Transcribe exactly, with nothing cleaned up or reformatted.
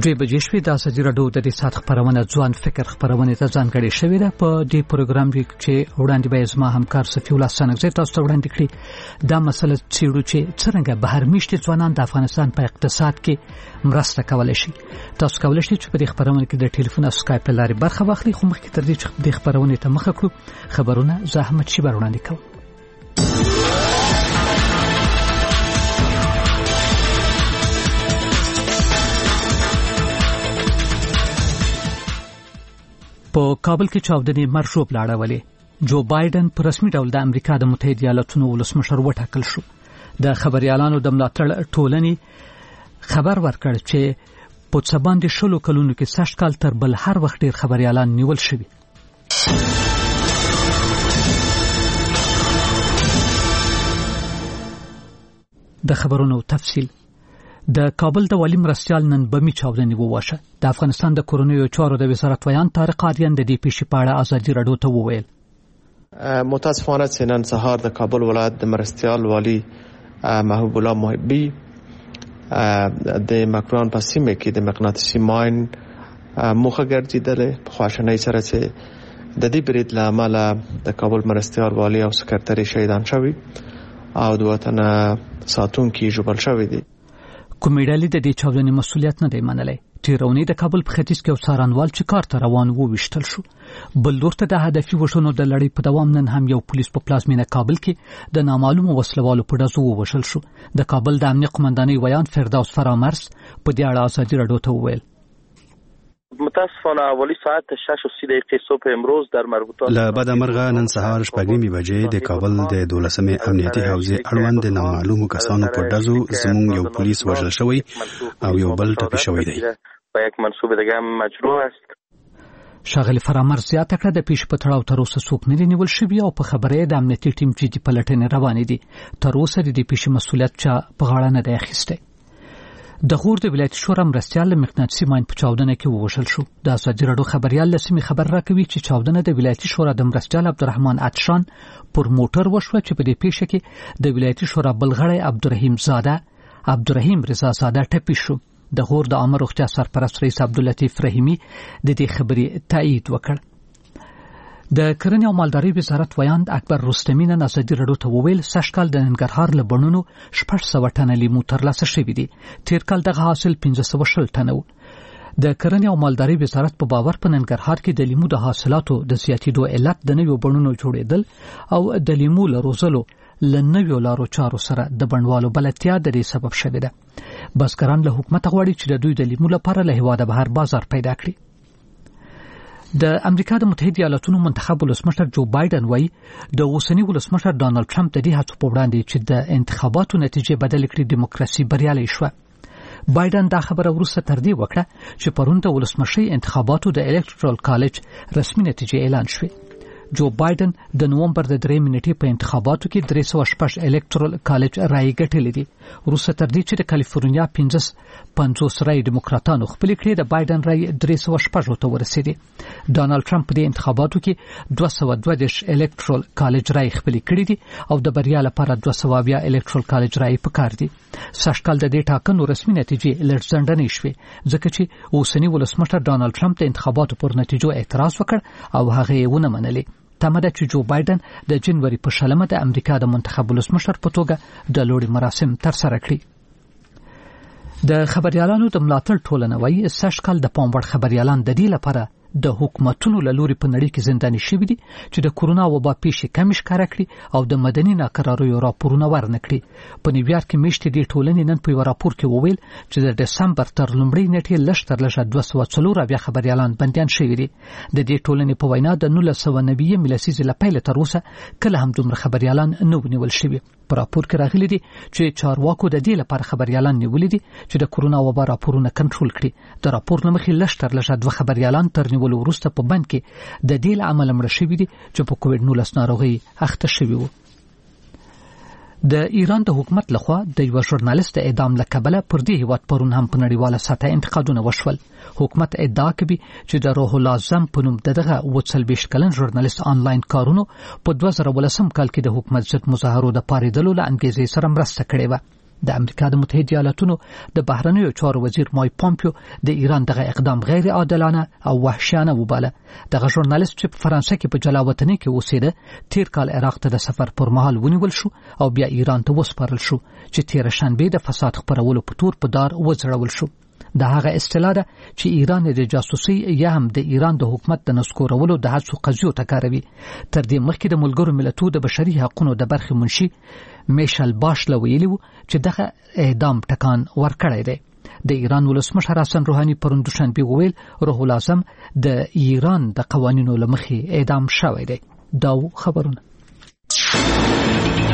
دوی بجې شوې د ازادي راډیو د دې ساعت خبرونه ځوان فکر خبرونه ته ځانګړې شوې ده. په دې پروګرام کې وړاندې به زما همکار صفي الله سنگزی تاسو ته وړاندې کړي دا مسله څېړو چې څنګه بهر میشتي ځوانان د افغانستان په اقتصاد کې مرسته کولای شي. تاسو کولای شئ چې په دې خبرونه کې د ټلیفون او سکایپ لارې برخه واخلئ. خو مخکې تر دې چې د خبرونه ته مخه کړو خبرونه زحمت شي وړاندې کوو. په کابل کې چاودنې مرشوب لاړولې. جو بایدن په رسمي ډول د امریکا د متحده ایالاتونو ولسمشر وټاکل شو. د خبريالانو د ملاتړ ټولنې خبر ورکړ چې په څه باندې شلو کلونو کې سږ کال تر بل هر وخت ډیر خبريالان نیول شوي. د خبرونو تفصیل. د کابل د والی مرستيال نن بمی چاودنې وواشه. د افغانستان د کورونیو چارو د وزارت ویان طارق آریان د دې پیښې په اړه ازادي راډیو ته وویل. متاسفانه چې نن سهار د کابل ولایت د مرستيال والی محبوب الله محبی د مکران په سیمه کې د مقناطیسي ماین مخه ګرځیدل. په خواشنۍ سره چې د دې برید له امله د کابل مرستيال والی او سکرټري شهیدان شوي او د وطن ساتونکي ژوبل شوي دي. کومیډالي د دې چاودنې مسولیت نه دی منلی. ټیرونی د کابل په ختیځ کې یو څارنوال چې کار ته روان وو وشتل شو. بل لور ته د هدفي وشونو د لړۍ په دوام نن هم یو پولیس په پلازمینه کابل کې د نامعلومو وسلوالو په ډزو ووژل شو. د کابل د امنیت قومندانۍ ویان فردوس فرامرز په دې اړه ازادي راډیو ته وویل. متاسفانه اولی ساعت شش و سی دقیقه صبح امروز در مربوطه له بد مرغه نن سهار شپږمې بجې د کابل د دولسمې امنیتي حوزې اړوند نامعلومو کسانو په ډزو زموږ یو پولیس وژل شوی او یو بل ټپي شوی دی. و یک منصوب دیگه هم مجروح است. شاغلی فرامرز زیاته کړه د پیښې په تړاو تر اوسه څوک نه دی نیول شوی او په خبره د امنیتي ټیم جدي پلټنې روانې دي. تر اوسه د دې پیښې مسولیت چا په غاړه نه دی اخیستی. د غور د ولایتي شورا مرستيال مقناطیسي ماین په چاودنه کې ووژل شو. د ازادي راډیو خبريال لسمي خبر راکوي چې چاودنه د ولایتي شورا د مرستيال عبدالرحمن عطشان پر موټر وشوه چې په دې پیښه کې د ولایتي شورا بلغړی عبدالرحیم زاده عبدالرحیم رضا زاده ټپي شو. د غور د عامه روغتیا سرپرست رئیس عبداللطیف رحیمی د دې خبرې تایید وکړ. د کرنې او مالدارۍ وزارت ویاند اکبر رستمی نن ازادي راډیو ته وویل سږ کال د ننګرهار له بڼونو شپږ سوه ټنه لیمو ترلاسه شوي دي. تیر کال دغه حاصل پنځه سوه شل ټنه و. د کرنې او مالدارۍ وزارت په باور په ننګرهار کې د لیمو د حاصلاتو د زیاتېدو علت د نویو بڼونو جوړېدل او د لیمو له روزلو له نویو لارو چارو سره د بڼوالو بلدتیا د دې سبب شوې ده. بزګران له حکومت غواړي چې د دوی د لیمو لپاره له هېواده بهر بازار پیدا کړي. د امریکا د متحده ایالاتونو منتخب ولسمشر جو بایدن وایي د اوسنی ولسمشر ډانلډ ټرمپ د دې هڅو په وړاندې چې د انتخاباتو نتیجې بدل کړي دیموکراسي بریالۍ شوه. بایدن دا خبره وروسته تر دې وکړه چې پرون د ولسمشرۍ انتخاباتو د الکترال کالج رسمي نتیجې اعلان شوې. جو بایدن د نومبر د درې منټې په انتخاباتو کې درې سوه شپږ الکترال کالج رایې ګټلې دي. وروسته تر دې چې د کالیفورنیا پنځه پنځوس رایې دیموکراتانو خپلې کړې د بایدن رایې درې سوه شپږو ته ورسېدې. ډانلډ ټرمپ په دې انتخاباتو کې دوه سوه دوه دېرش الکترال کالج رایې خپلې کړې دي او د بریا لپاره دوه سوه اویا الکترال کالج رایې پکار دي. سږ کال د دې ټاکنو رسمي نتیجې لړزنډنې شوې ځکه چې اوسنی ولسمشر ډانلډ ټرمپ د انتخاباتو پر نتیجو اعتراض وکړ او هغه یې ونه منلې. تمه ده چې جو بایدن د جنوري په شلمه د امریکا د منتخب ولسمشر په توګه د لوړې مراسم ترسره کړي. د خبريالانو د ملاتړ ټولنه وایي سږ کال د پام وړ خبريالان د دې لپاره د حکومتونو له لوري په نړۍ کې زنداني شوي دي چې د کورونا وبا پیښې کمې ښکاره کړي او د مدني ناکراریو راپورونه ورنه کړي. په نیویارک کې میاشتې دې ټولنې نن په یو راپور کې وویل چې د دسمبر تر لومړۍ نیټې لږ تر لږه دوه سوه څلور اویا خبريالان بندیان شوي دي. د دې ټولنې په وینا د نولس سوه نوي لسیزې له پیله تر اوسه کله هم دومره خبريالان نه ونیول شوي. په راپور کې راغلي دي چې چارواکو د دې لپاره خبريالان نیولې دي چې د کورونا وبا راپورونه کنټرول کړي. د راپور نه مخکې لږ تر لږه دوه خبريالان تر نیولو وروسته په بند کې د دې له امله مړه شوي دي چې په کووډ نولس ناروغۍ اخته شوي وو. د ایران د حکومت لخوا د یو ژورنالیست د اعدام له کبله پر دې هیواد پرون هم په نړیواله سطحه انتقادونه وشول. حکومت ادعا کوي چې د روح الله اعظم په نوم دغه اووه څلوېښت کلن ژورنالیست آنلاین کارونو په دوه زره ولسم کال کې د حکومت ضد مظاهرو د پارېدلو له انګیزې سره مرسته کړې وه. د امریکا د متحده ایالاتونو د بهرنیو چارو وزیر مایک پامپیو د ایران دغه اقدام غیر عادلانه او وحشیانه وباله. دغه ژورنالیست چې په فرانسه کې په جلاوطنۍ کې اوسېده تیر کال عراق ته د سفر پر مهال ونیول شو او بیا ایران ته وسپارل شو چې تیر شنبه د فساد خپرولو په تور په دار وځړول شو. دا هغه اصطلاح ده چې ایران د جاسوسي یا هم د ایران د حکومت د نسکورولو د هڅو قضیو تکاروي. تر دې مخکې د ملګرو ملتونو د بشري حقوقو د برخې منشي میشل باشله ویلي و چې دغه اعدام ټکان ورکړی دی. د ایران ولسمشر حسن روحاني پرون دوشنبه ویل روح العظم د ایران د قوانینو لمخې اعدام شوی دی. دا خبرونه